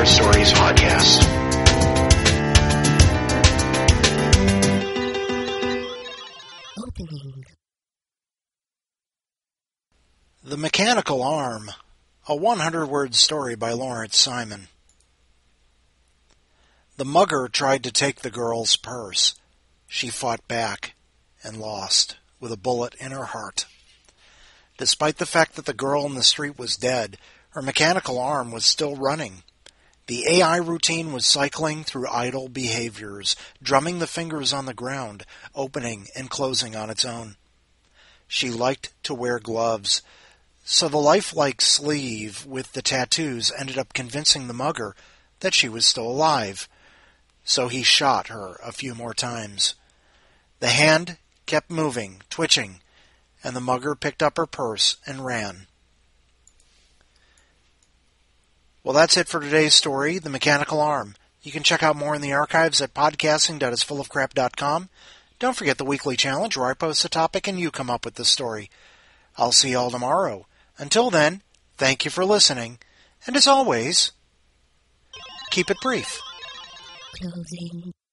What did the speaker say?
Horror Stories podcast. Opening. The Mechanical Arm, a 100-word story by Lawrence Simon. The mugger tried to take the girl's purse. She fought back and lost, with a bullet in her heart. Despite the fact that the girl in the street was dead, her mechanical arm was still running. The AI routine was cycling through idle behaviors, drumming the fingers on the ground, opening and closing on its own. She liked to wear gloves, so the lifelike sleeve with the tattoos ended up convincing the mugger that she was still alive. So he shot her a few more times. The hand kept moving, twitching, and the mugger picked up her purse and ran. Well, that's it for today's story, The Mechanical Arm. You can check out more in the archives at podcasting.isfullofcrap.com. Don't forget the weekly challenge where I post a topic and you come up with the story. I'll see you all tomorrow. Until then, thank you for listening, and as always, keep it brief. Closing.